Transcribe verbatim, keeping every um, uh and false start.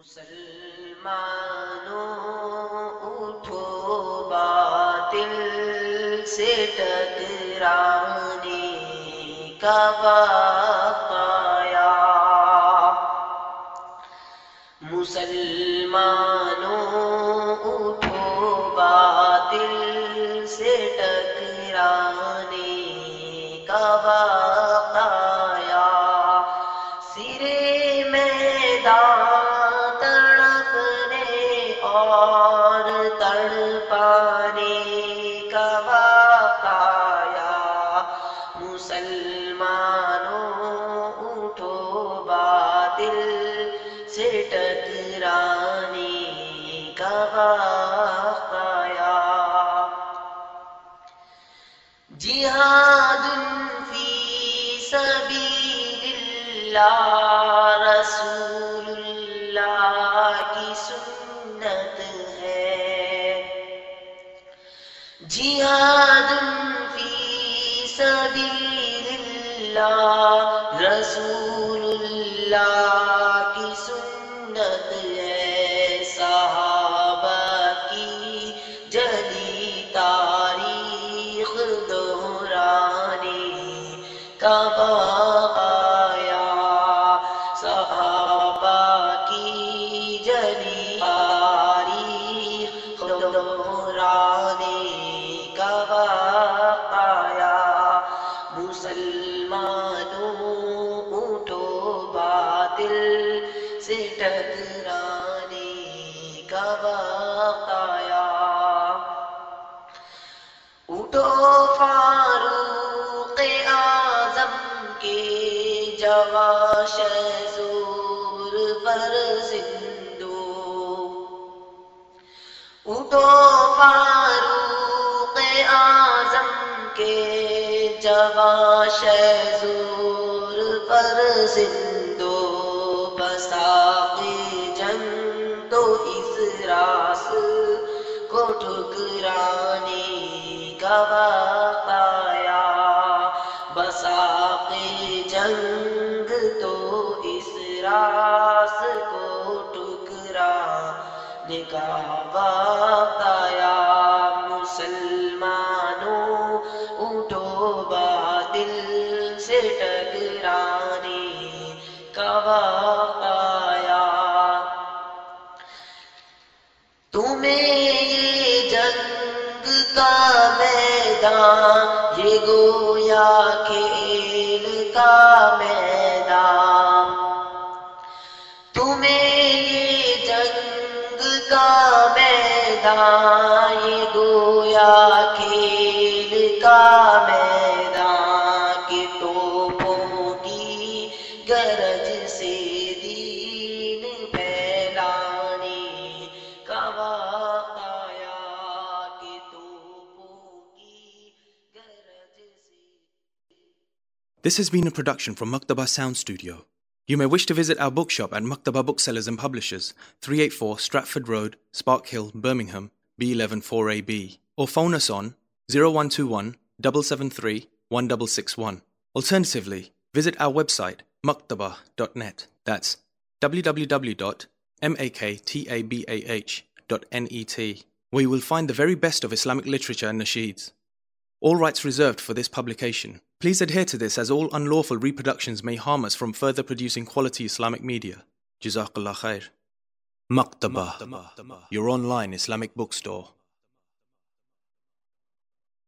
مسلمانوں اٹھو باطل سے ٹکرانے کا وقت آیا۔ مسلمانوں اٹھو باطل سے ٹکرانے کا وقت آیا۔ سرے میدان اور تڑپانے کا وقت آیا۔ مسلمانوں اٹھو باطل سے ٹکرانے کا وقت آیا۔ جہاد فی سبیل اللہ رسول اللہ کی سنت ہے۔ جہاد فی سبیل اللہ رسول اللہ کی سنت ہے۔ صحابہ کی جلی تاریخ دہرانے کا وقت آیا۔ صحابہ کی جلی تاریخ دہرانے کا وقت آیا۔ مسلمانوں اٹھو باطل سے ٹکرانے کا وقت آیا۔ اٹھو فاروق اعظم کے جواں شہزور پر زندو۔ اٹھو فاروق اعظم کے جواں شہزور پر زندو۔ بساق جنگ تو اس راس کو ٹھکرانے کا وقت آیا۔ بساق جنگ تو اس راس کو ٹھکرانے کا وقت آیا۔ مسلمانوں اٹھو باطل سے ٹکرانے کا وقت آیا۔ تمہیں یہ جنگ کا میدان یہ گویا کھیل کا میدان۔ تمہیں یہ جنگ کا میدان یہ گویا کھیل کا میدان۔ کہ توپوں کی گرج سے دین پھیلانے کا وقت آیا۔ کہ توپوں کی گرج سے۔ This has been a production from Maktaba Sound Studio. You may wish to visit our bookshop at Maktaba Booksellers and Publishers, three eighty-four Stratford Road, Spark Hill, Birmingham, B eleven four A B, or phone us on zero one two one, seven seven three, one six six one. Alternatively, visit our website maktaba dot net. That's w w w dot maktabah dot net, where you will find the very best of Islamic literature and nasheeds. All rights reserved for this publication. Please adhere to this, as all unlawful reproductions may harm us from further producing quality Islamic media. Jazakallah khair. Maktaba, your online Islamic bookstore.